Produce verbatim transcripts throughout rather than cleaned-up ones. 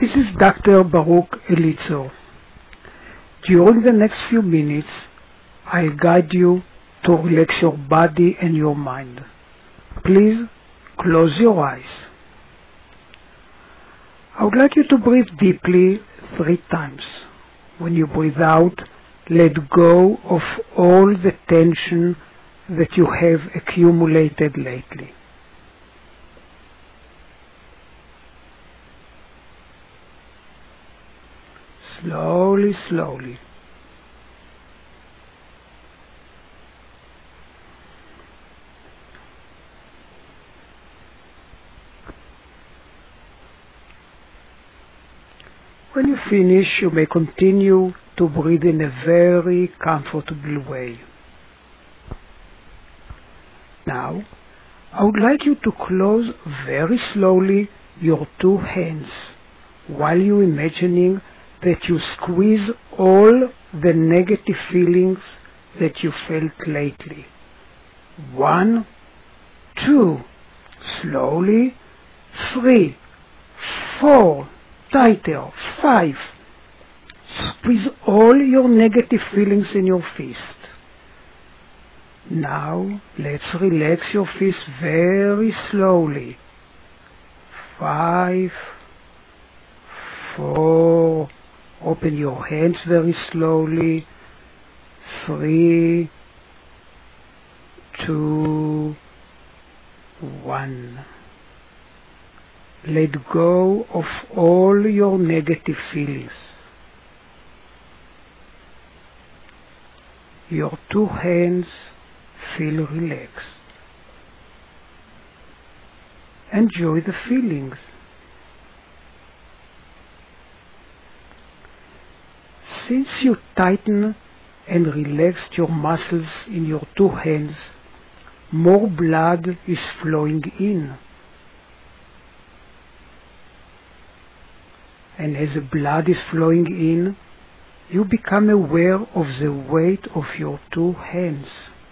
This is Doctor Baruch Elitzer. During the next few minutes, I'll guide you to relax your body and your mind. Please close your eyes. I would like you to breathe deeply three times. When you breathe out, let go of all the tension that you have accumulated lately. Slowly, slowly. When you finish, you may continue to breathe in a very comfortable way. Now, I would like you to close very slowly your two hands while you imagining that you squeeze all the negative feelings that you felt lately. One, two, slowly, three, four, tighter, five. Squeeze all your negative feelings in your fist. Now let's relax your fist very slowly. Five, four, open your hands very slowly. Three, two, one. Let go of all your negative feelings. Your two hands feel relaxed. Enjoy the feelings. Since you tighten and relaxed your muscles in your two hands, more blood is flowing in. And as the blood is flowing in, you become aware of the weight of your two hands.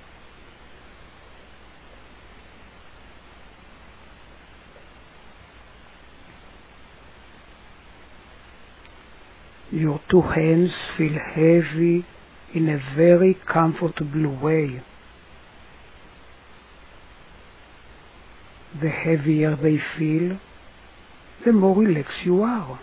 Your two hands feel heavy in a very comfortable way. The heavier they feel, the more relaxed you are.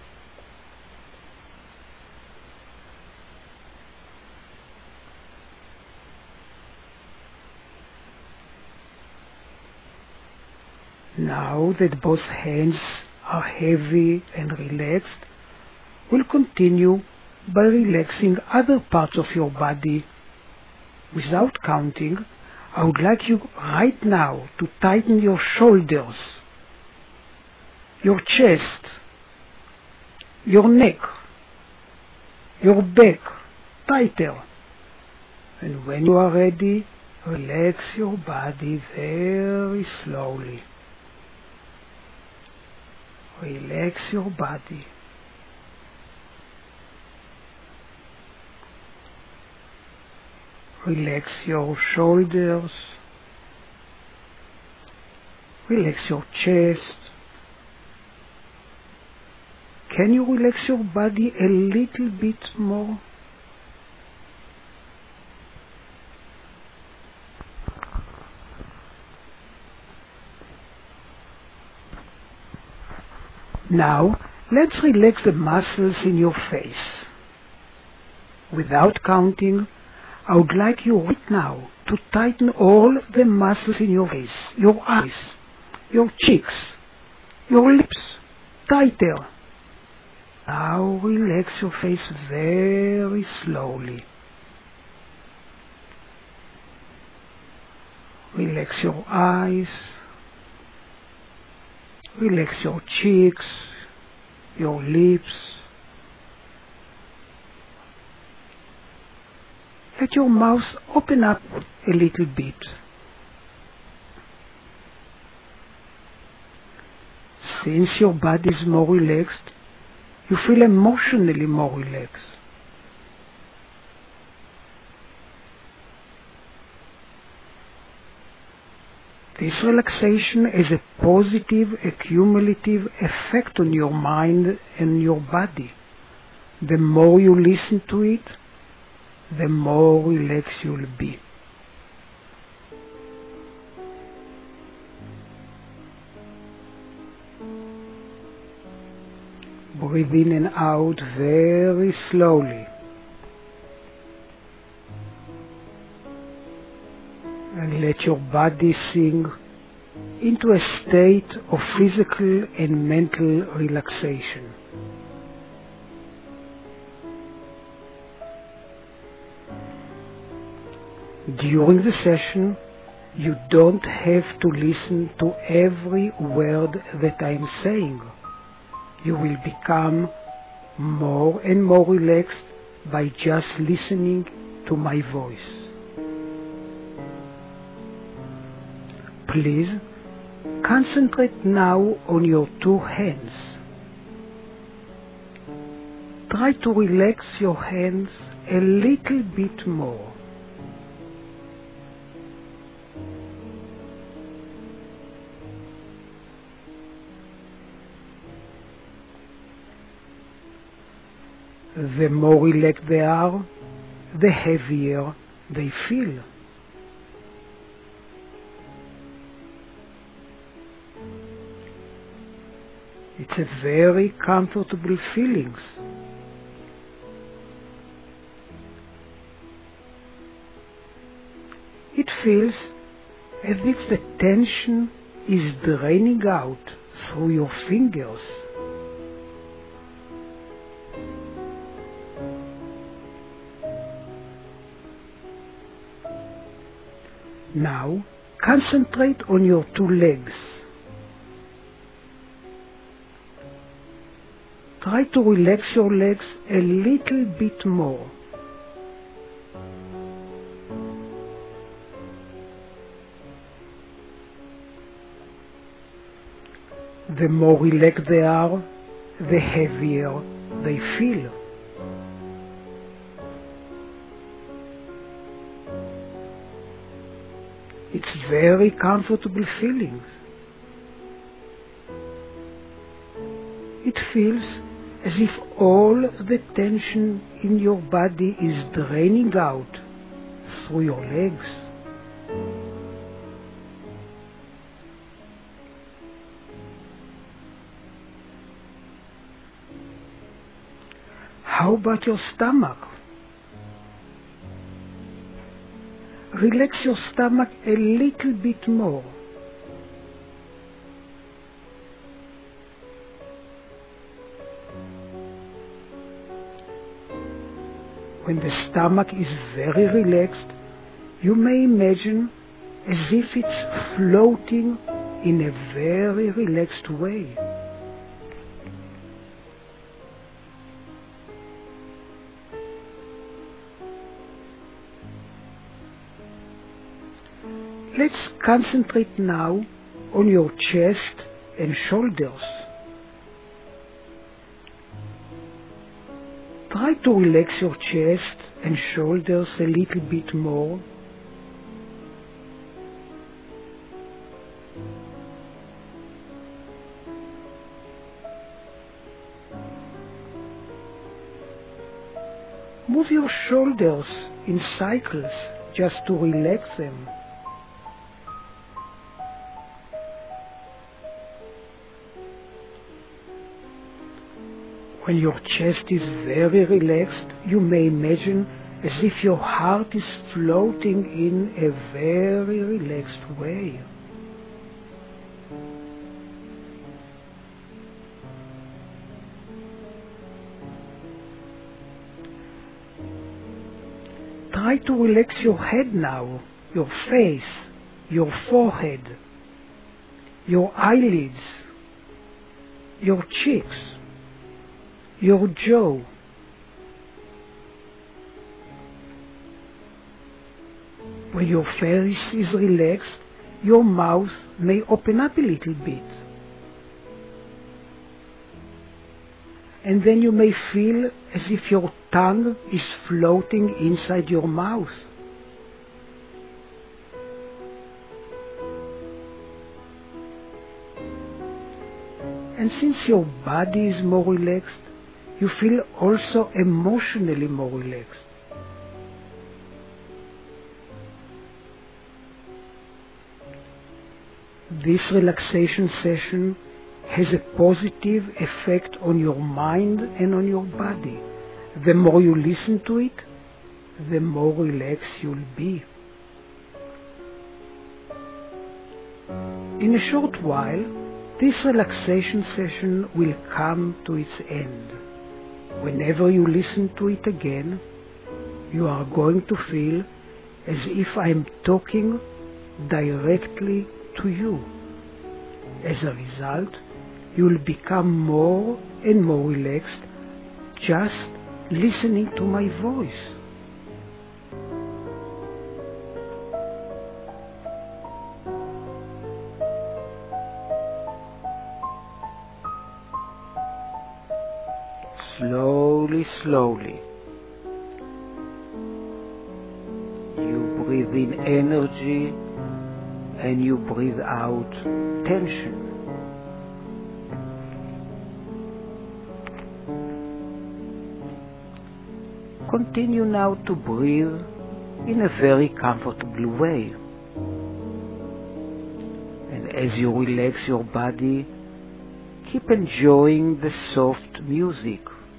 Now that both hands are heavy and relaxed, we'll continue by relaxing other parts of your body. Without counting, I would like you right now to tighten your shoulders, your chest, your neck, your back, tighter. And when you are ready, relax your body very slowly. Relax your body. Relax your shoulders. Relax your chest. Can you relax your body a little bit more? Now, let's relax the muscles in your face. Without counting, I would like you right now to tighten all the muscles in your face, your eyes, your cheeks, your lips, tighter. Now relax your face very slowly. Relax your eyes. Relax your cheeks, your lips. Let your mouth open up a little bit. Since your body is more relaxed, you feel emotionally more relaxed. This relaxation has a positive, accumulative effect on your mind and your body. The more you listen to it, the more relaxed you'll be. Breathe in and out very slowly. And let your body sink into a state of physical and mental relaxation. During the session, you don't have to listen to every word that I am saying. You will become more and more relaxed by just listening to my voice. Please concentrate now on your two hands. Try to relax your hands a little bit more. The more relaxed they are, the heavier they feel. It's a very comfortable feeling. It feels as if the tension is draining out through your fingers. Now, concentrate on your two legs. Try to relax your legs a little bit more. The more relaxed they are, the heavier they feel. It's very comfortable feeling. It feels as if all the tension in your body is draining out through your legs. How about your stomach? Relax your stomach a little bit more. When the stomach is very relaxed, you may imagine as if it's floating in a very relaxed way. Let's concentrate now on your chest and shoulders. Try to relax your chest and shoulders a little bit more. Move your shoulders in cycles just to relax them. When your chest is very relaxed, you may imagine as if your heart is floating in a very relaxed way. Try to relax your head now, your face, your forehead, your eyelids, your cheeks, your jaw. When your face is relaxed, your mouth may open up a little bit. And then you may feel as if your tongue is floating inside your mouth. And since your body is more relaxed, you feel also emotionally more relaxed. This relaxation session has a positive effect on your mind and on your body. The more you listen to it, the more relaxed you'll be. In a short while, this relaxation session will come to its end. Whenever you listen to it again, you are going to feel as if I am talking directly to you. As a result, you will become more and more relaxed just listening to my voice. Slowly, slowly, you breathe in energy and you breathe out tension. Continue now to breathe in a very comfortable way. And as you relax your body, keep enjoying the soft music.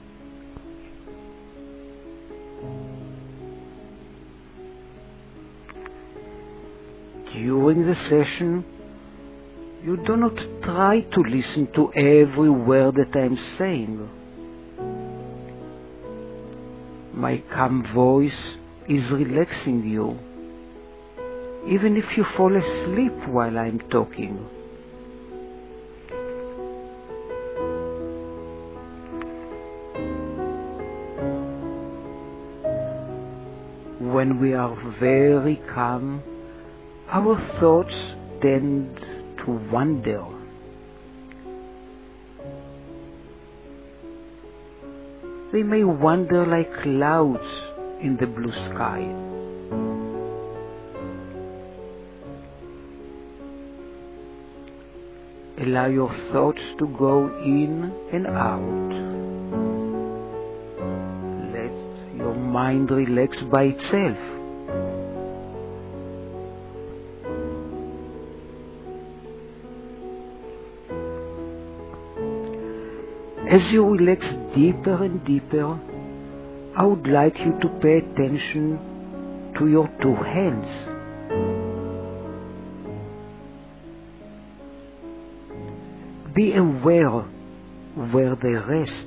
During the session, you do not try to listen to every word that I am saying. My calm voice is relaxing you, even if you fall asleep while I am talking. When we are very calm, our thoughts tend to wander. They may wander like clouds in the blue sky. Allow your thoughts to go in and out. Let your mind relax by itself. As you relax deeper and deeper, I would like you to pay attention to your two hands. Be aware where they rest.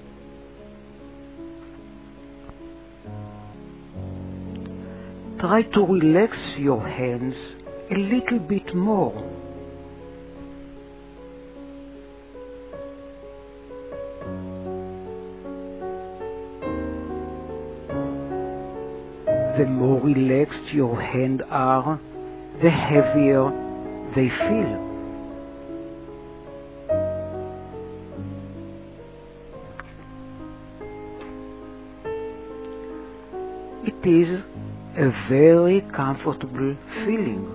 Try to relax your hands a little bit more. The more relaxed your hands are, the heavier they feel. It is a very comfortable feeling.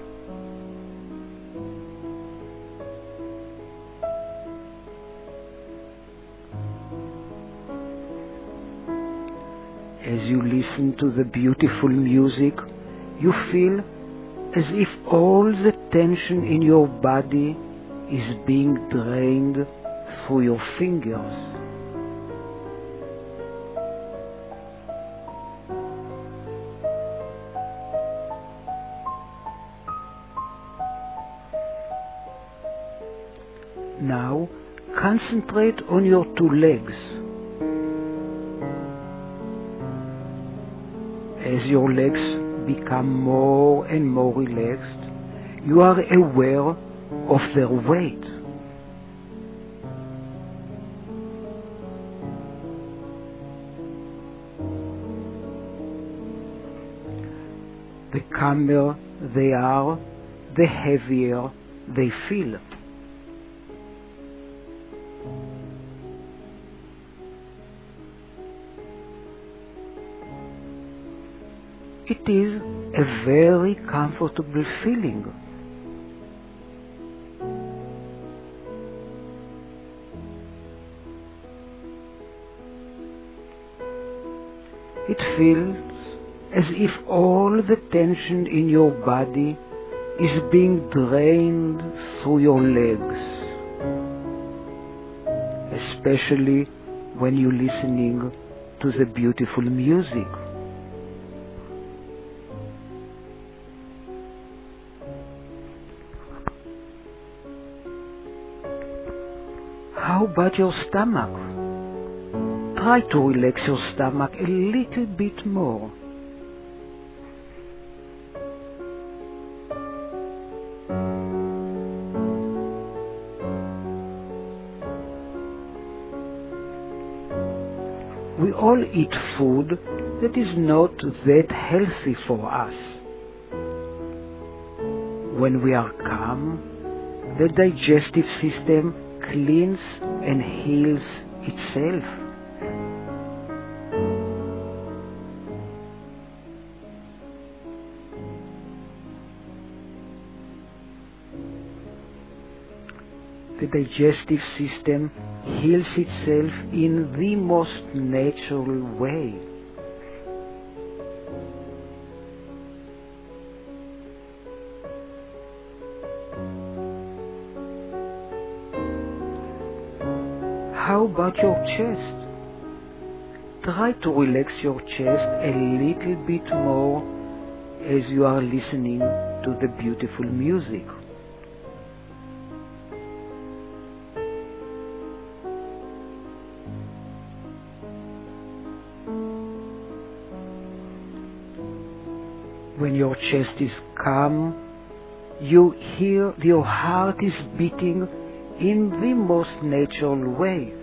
As you listen to the beautiful music, you feel as if all the tension in your body is being drained through your fingers. Now, concentrate on your two legs. As your legs become more and more relaxed, you are aware of their weight. The calmer they are, the heavier they feel. It is a very comfortable feeling. It feels as if all the tension in your body is being drained through your legs, especially when you're listening to the beautiful music. How about your stomach? Try to relax your stomach a little bit more. We all eat food that is not that healthy for us. When we are calm, the digestive system cleans and heals itself. The digestive system heals itself in the most natural way. How about your chest? Try to relax your chest a little bit more as you are listening to the beautiful music. When your chest is calm, you hear your heart is beating in the most natural way.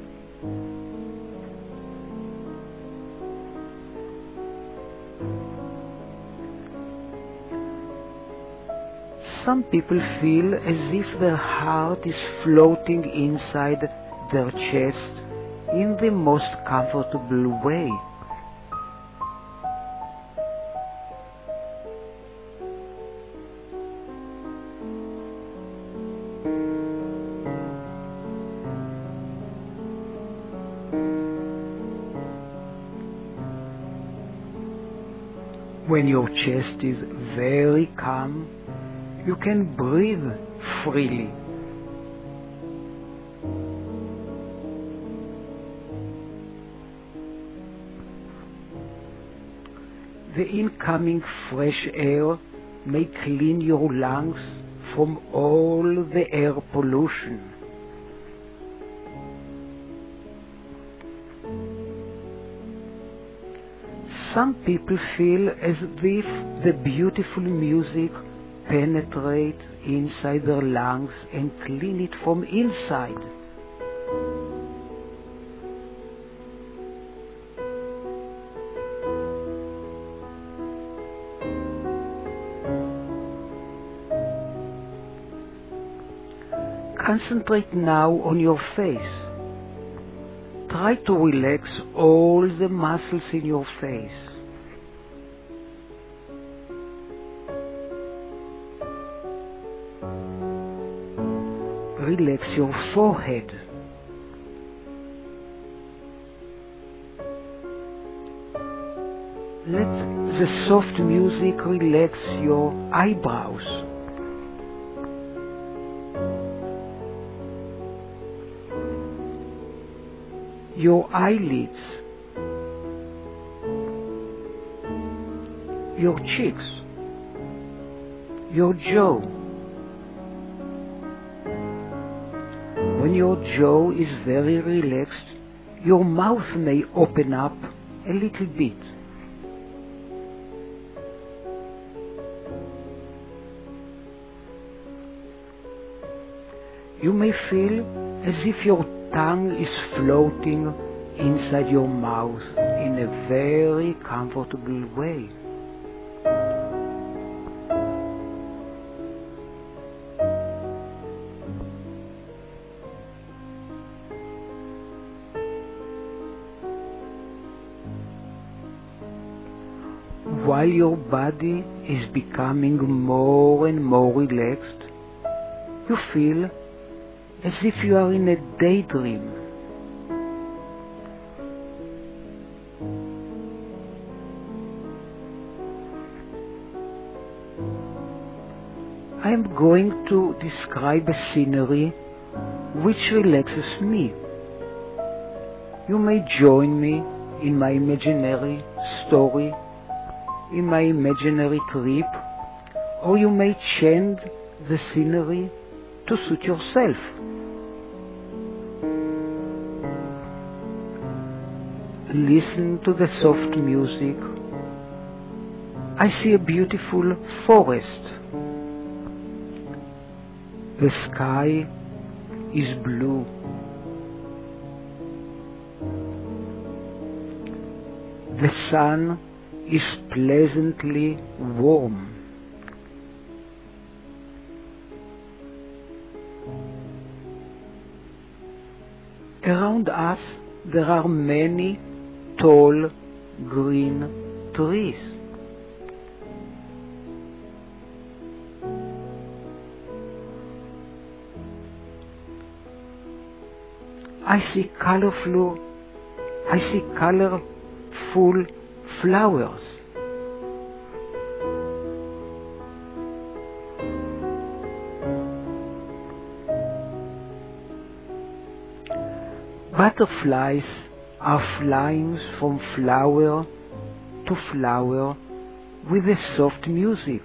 Some people feel as if their heart is floating inside their chest in the most comfortable way. When your chest is very calm, you can breathe freely. The incoming fresh air may clean your lungs from all the air pollution. Some people feel as if the beautiful music penetrates inside their lungs and clean it from inside. Concentrate now on your face. Try to relax all the muscles in your face. Relax your forehead. Let the soft music relax your eyebrows. Your eyelids, your cheeks, your jaw. When your jaw is very relaxed, your mouth may open up a little bit. You may feel as if your tongue is floating inside your mouth in a very comfortable way. While your body is becoming more and more relaxed, you feel as if you are in a daydream. am going to describe a scenery which relaxes me. You may join me in my imaginary story, in my imaginary trip, or you may change the scenery to suit yourself. Listen to the soft music. I see a beautiful forest. The sky is blue. The sun is pleasantly warm. Around us there are many tall green trees. I see colorful, I see colorful flowers. Butterflies are flying from flower to flower with a soft music.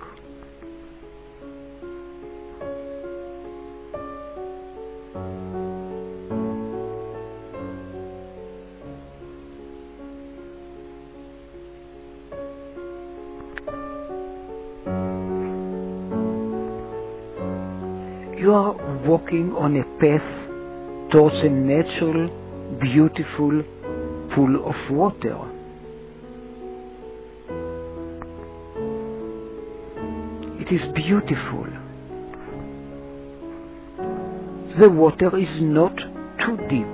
You are walking on a path towards a natural, beautiful pool of water. It is beautiful. The water is not too deep.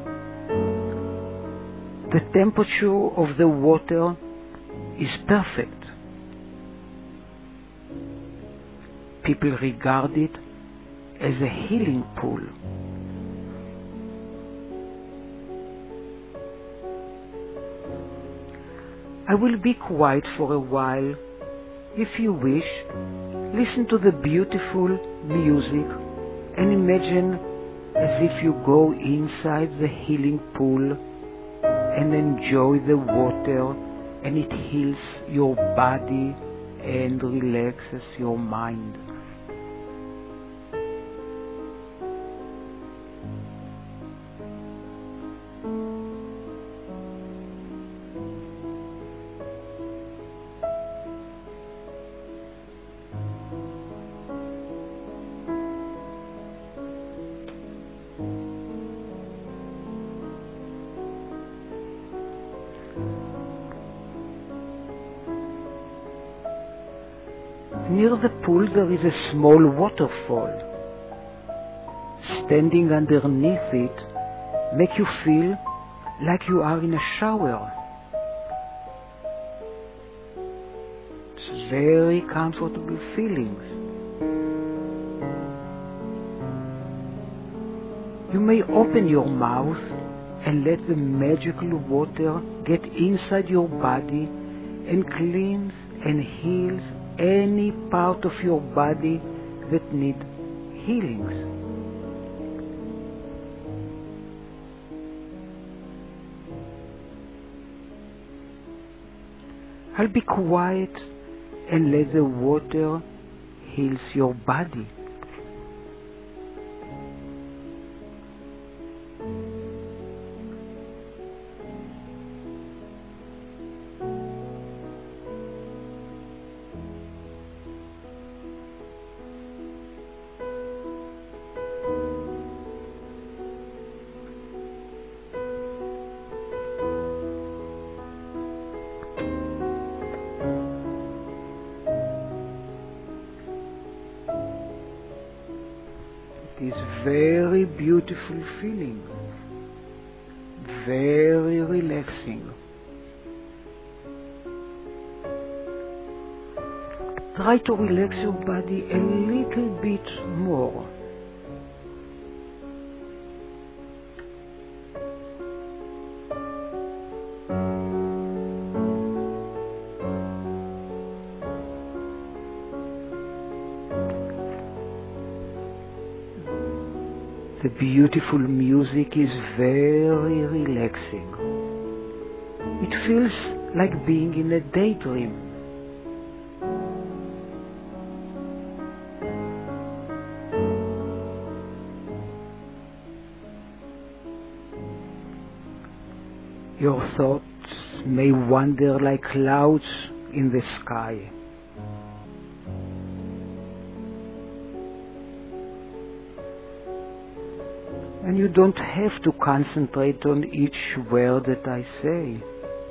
The temperature of the water is perfect. People regard it as a healing pool. I will be quiet for a while. If you wish, listen to the beautiful music and imagine as if you go inside the healing pool and enjoy the water, and it heals your body and relaxes your mind. Near the pool there is a small waterfall. Standing underneath it makes you feel like you are in a shower. It's very comfortable feelings. You may open your mouth and let the magical water get inside your body and cleanse and heals any part of your body that need healings. I'll be quiet and let the water heals your body. It is very beautiful feeling, very relaxing. Try to relax your body a little bit more. The beautiful music is very relaxing. It feels like being in a daydream. Your thoughts may wander like clouds in the sky. And you don't have to concentrate on each word that I say.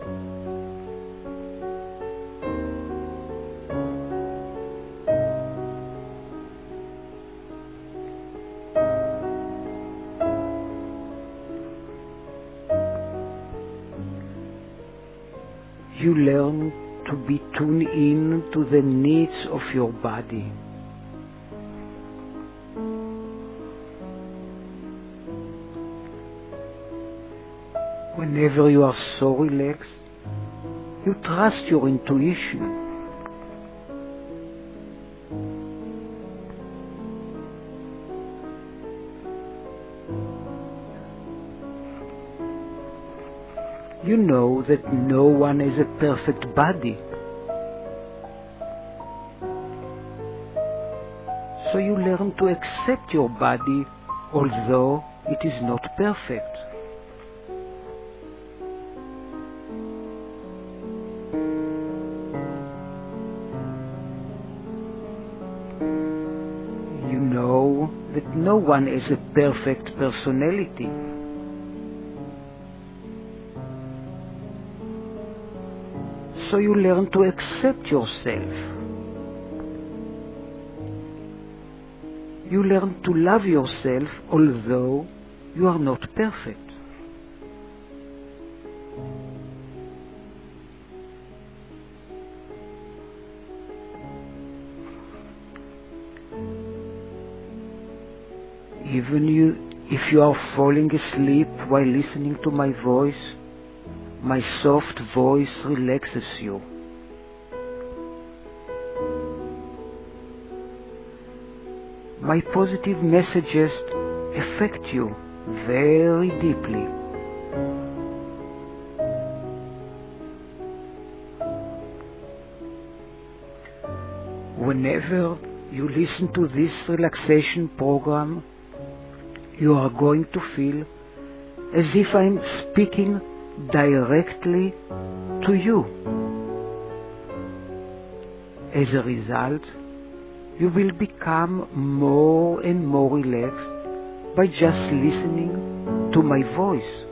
You learn to be tuned in to the needs of your body. Whenever you are so relaxed, you trust your intuition. You know that no one has a perfect body. So you learn to accept your body, although it is not perfect. You know that no one has a perfect personality. So you learn to accept yourself. You learn to love yourself although you are not perfect. Even you, if you are falling asleep while listening to my voice, my soft voice relaxes you. My positive messages affect you very deeply. Whenever you listen to this relaxation program, you are going to feel as if I'm speaking directly to you. As a result, you will become more and more relaxed by just listening to my voice.